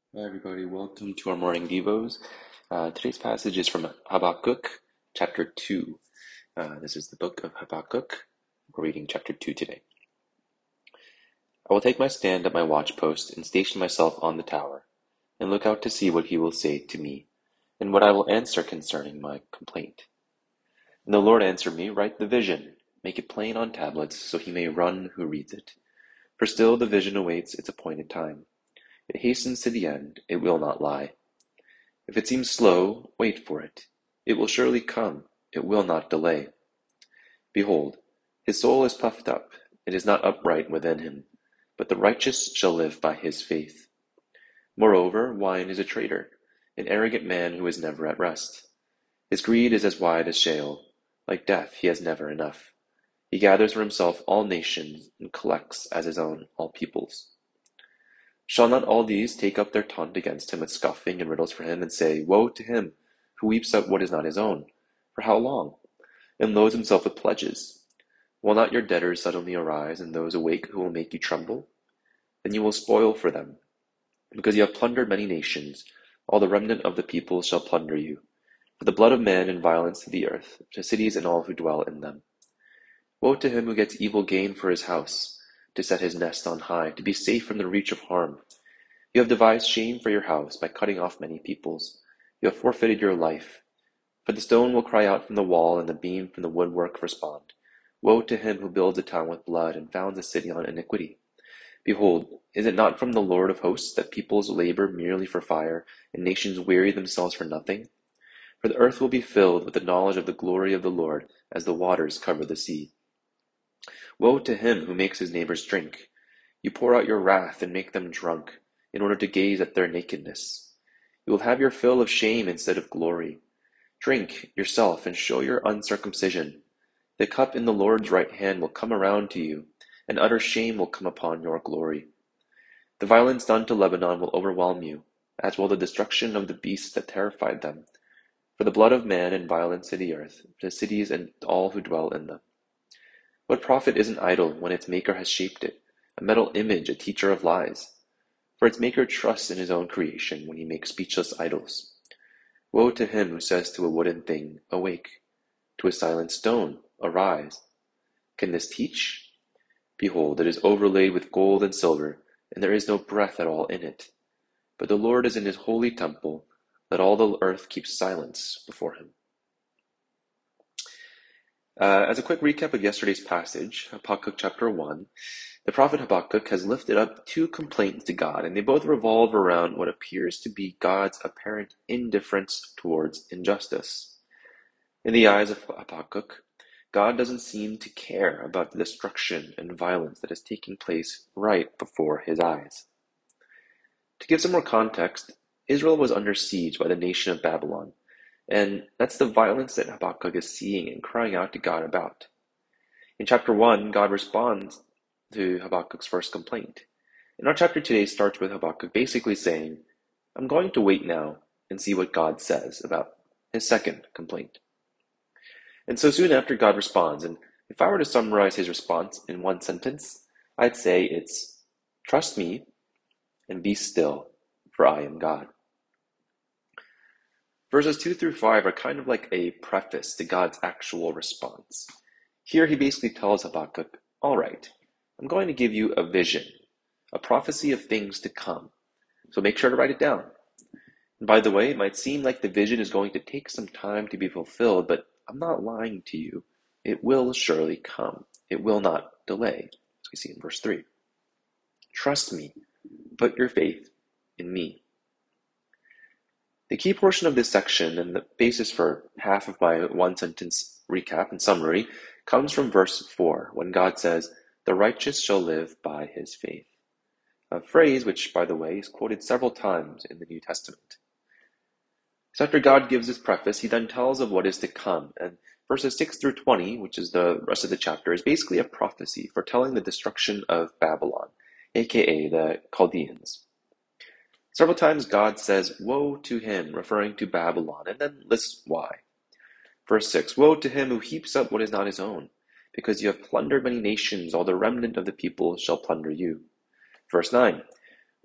Hi, everybody. Welcome to our morning Devos. Today's passage is from Habakkuk, chapter 2. This is the book of Habakkuk. We're reading chapter 2 today. I will take my stand at my watchpost and station myself on the tower, and look out to see what he will say to me, and what I will answer concerning my complaint. And the Lord answered me, Write the vision, make it plain on tablets, so he may run who reads it. For still the vision awaits its appointed time. It hastens to the end, it will not lie. If it seems slow, wait for it. It will surely come, it will not delay. Behold, his soul is puffed up, it is not upright within him, but the righteous shall live by his faith. Moreover, wine is a traitor, an arrogant man who is never at rest. His greed is as wide as Sheol, like death he has never enough. He gathers for himself all nations, and collects as his own all peoples. Shall not all these take up their taunt against him with scoffing and riddles for him, and say, Woe to him who weeps up what is not his own? For how long? And loads himself with pledges. Will not your debtors suddenly arise, and those awake who will make you tremble? Then you will spoil for them, because you have plundered many nations. All the remnant of the people shall plunder you. For the blood of man and violence to the earth, to cities and all who dwell in them. Woe to him who gets evil gain for his house, to set his nest on high, to be safe from the reach of harm. You have devised shame for your house by cutting off many peoples. You have forfeited your life. For the stone will cry out from the wall, and the beam from the woodwork respond. Woe to him who builds a town with blood, and founds a city on iniquity. Behold, is it not from the Lord of hosts that peoples labor merely for fire, and nations weary themselves for nothing? For the earth will be filled with the knowledge of the glory of the Lord, as the waters cover the sea. Woe to him who makes his neighbors drink. You pour out your wrath and make them drunk, in order to gaze at their nakedness. You will have your fill of shame instead of glory. Drink yourself and show your uncircumcision. The cup in the Lord's right hand will come around to you, and utter shame will come upon your glory. The violence done to Lebanon will overwhelm you, as will the destruction of the beasts that terrified them. For the blood of man and violence to the earth, to cities and all who dwell in them. What profit is an idol when its maker has shaped it, a metal image, a teacher of lies? For its maker trusts in his own creation when he makes speechless idols. Woe to him who says to a wooden thing, Awake, to a silent stone, Arise. Can this teach? Behold, it is overlaid with gold and silver, and there is no breath at all in it. But the Lord is in his holy temple, let all the earth keep silence before him. As a quick recap of yesterday's passage, Habakkuk chapter 1, the prophet Habakkuk has lifted up two complaints to God, and they both revolve around what appears to be God's apparent indifference towards injustice. In the eyes of Habakkuk, God doesn't seem to care about the destruction and violence that is taking place right before his eyes. To give some more context, Israel was under siege by the nation of Babylon, and that's the violence that Habakkuk is seeing and crying out to God about. In chapter 1, God responds to Habakkuk's first complaint. And our chapter today starts with Habakkuk basically saying, I'm going to wait now and see what God says about his second complaint. And so soon after, God responds, and if I were to summarize his response in one sentence, I'd say it's, Trust me and be still, for I am God. Verses 2 through 5 are kind of like a preface to God's actual response. Here he basically tells Habakkuk, all right, I'm going to give you a vision, a prophecy of things to come. So make sure to write it down. And by the way, it might seem like the vision is going to take some time to be fulfilled, but I'm not lying to you. It will surely come. It will not delay, as we see in verse 3. Trust me. Put your faith in me. The key portion of this section, and the basis for half of my one-sentence recap and summary, comes from verse 4, when God says, The righteous shall live by his faith. A phrase which, by the way, is quoted several times in the New Testament. So after God gives this preface, he then tells of what is to come, and verses 6 through 20, which is the rest of the chapter, is basically a prophecy foretelling the destruction of Babylon, aka the Chaldeans. Several times God says, Woe to him, referring to Babylon, and then lists why. Verse 6, Woe to him who heaps up what is not his own, because you have plundered many nations, all the remnant of the people shall plunder you. Verse 9,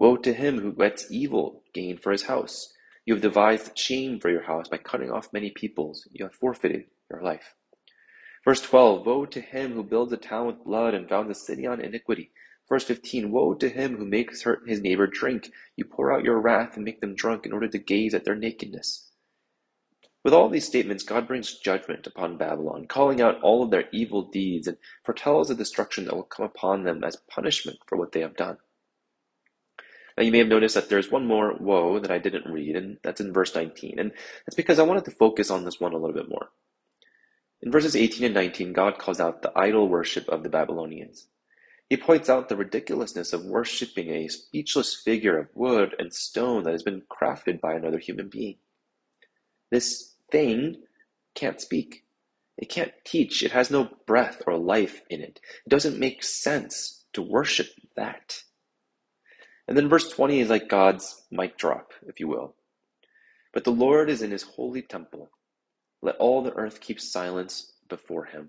Woe to him who lets evil gain for his house. You have devised shame for your house by cutting off many peoples. You have forfeited your life. Verse 12, woe to him who builds a town with blood and founds a city on iniquity. Verse 15, woe to him who makes his neighbor drink. You pour out your wrath and make them drunk in order to gaze at their nakedness. With all these statements, God brings judgment upon Babylon, calling out all of their evil deeds and foretells the destruction that will come upon them as punishment for what they have done. Now, you may have noticed that there's one more woe that I didn't read, and that's in verse 19. And that's because I wanted to focus on this one a little bit more. In verses 18 and 19, God calls out the idol worship of the Babylonians. He points out the ridiculousness of worshiping a speechless figure of wood and stone that has been crafted by another human being. This thing can't speak. It can't teach. It has no breath or life in it. It doesn't make sense to worship that. And then verse 20 is like God's mic drop, if you will. But the Lord is in his holy temple. Let all the earth keep silence before him.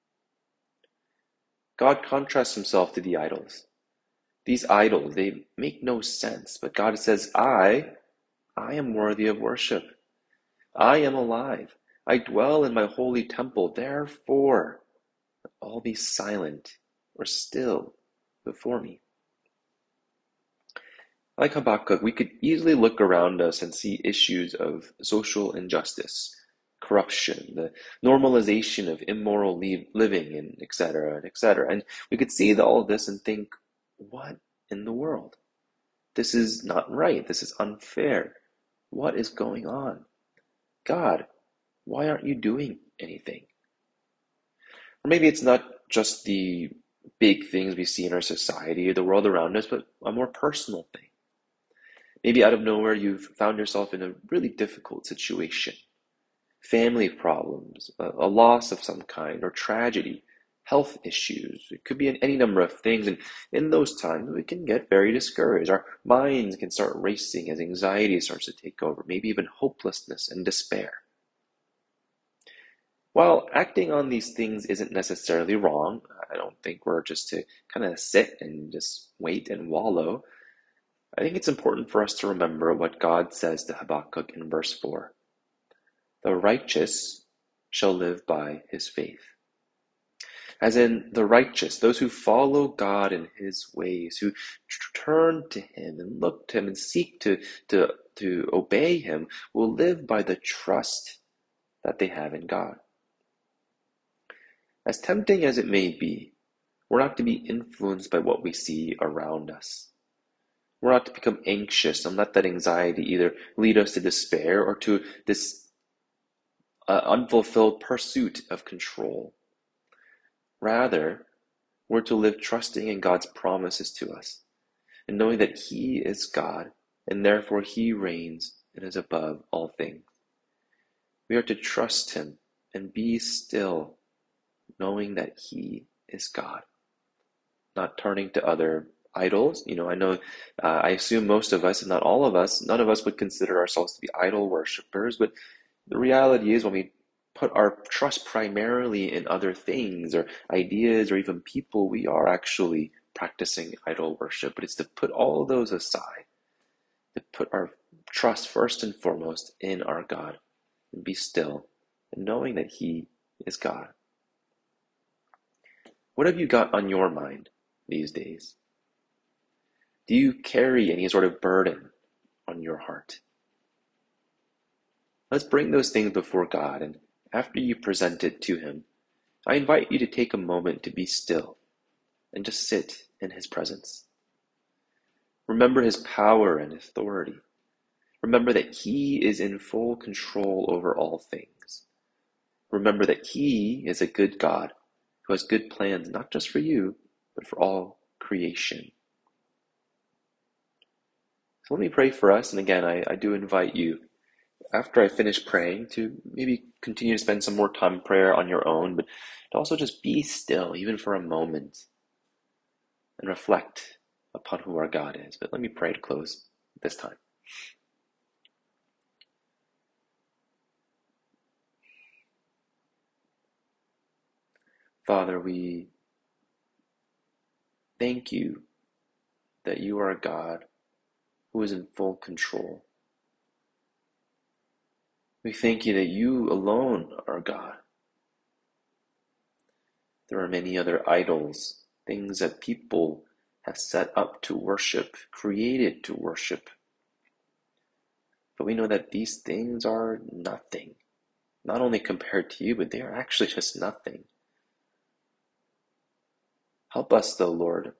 God contrasts himself to the idols. These idols, they make no sense, but God says, I am worthy of worship. I am alive. I dwell in my holy temple. Therefore, let all be silent or still before me. Like Habakkuk, we could easily look around us and see issues of social injustice, corruption, the normalization of immoral living, and etc., and etc. And we could see all of this and think, what in the world? This is not right. This is unfair. What is going on? God, why aren't you doing anything? Or maybe it's not just the big things we see in our society or the world around us, but a more personal thing. Maybe out of nowhere, you've found yourself in a really difficult situation. Family problems, a loss of some kind, or tragedy, health issues. It could be in any number of things. And in those times, we can get very discouraged. Our minds can start racing as anxiety starts to take over, maybe even hopelessness and despair. While acting on these things isn't necessarily wrong, I don't think we're just to kind of sit and just wait and wallow. I think it's important for us to remember what God says to Habakkuk in verse 4. The righteous shall live by his faith. As in, the righteous, those who follow God in his ways, who turn to him and look to him and seek to obey him, will live by the trust that they have in God. As tempting as it may be, we're not to be influenced by what we see around us. We're not to become anxious and let that anxiety either lead us to despair or to this unfulfilled pursuit of control. Rather, we're to live trusting in God's promises to us and knowing that he is God and therefore he reigns and is above all things. We are to trust him and be still, knowing that he is God, not turning to other idols. I assume most of us, if not all of us, none of us would consider ourselves to be idol worshippers, but the reality is when we put our trust primarily in other things or ideas or even people, we are actually practicing idol worship. But it's to put all those aside, to put our trust first and foremost in our God and be still and knowing that he is God. What have you got on your mind these days? Do you carry any sort of burden on your heart? Let's bring those things before God, and after you present it to him, I invite you to take a moment to be still and just sit in his presence. Remember his power and authority. Remember that he is in full control over all things. Remember that he is a good God who has good plans, not just for you, but for all creation. So let me pray for us. And again, I do invite you, after I finish praying, to maybe continue to spend some more time in prayer on your own, but to also just be still, even for a moment, and reflect upon who our God is. But let me pray to close this time. Father, we thank you that you are a God who is in full control. We thank you that you alone are God. There are many other idols, things that people have set up to worship, created to worship. But we know that these things are nothing, not only compared to you, but they are actually just nothing. Help us, though, Lord,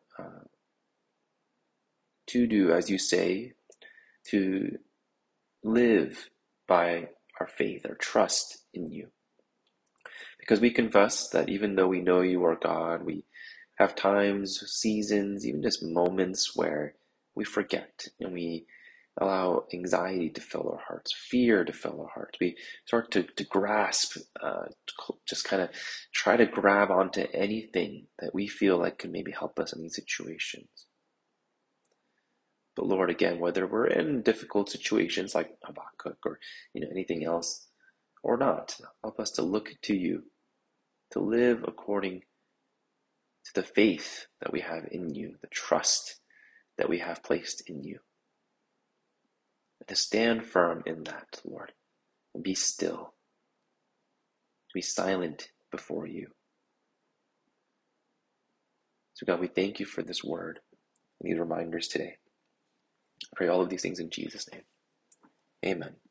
to do as you say, to live by our faith, our trust in you. Because we confess that even though we know you are God, we have times, seasons, even just moments where we forget and we allow anxiety to fill our hearts, fear to fill our hearts. We start to grasp, just kind of try to grab onto anything that we feel like can maybe help us in these situations. But Lord, again, whether we're in difficult situations like Habakkuk or anything else or not, help us to look to you, to live according to the faith that we have in you, the trust that we have placed in you. And to stand firm in that, Lord, and be still, be silent before you. So God, we thank you for this word and these reminders today. I pray all of these things in Jesus' name. Amen.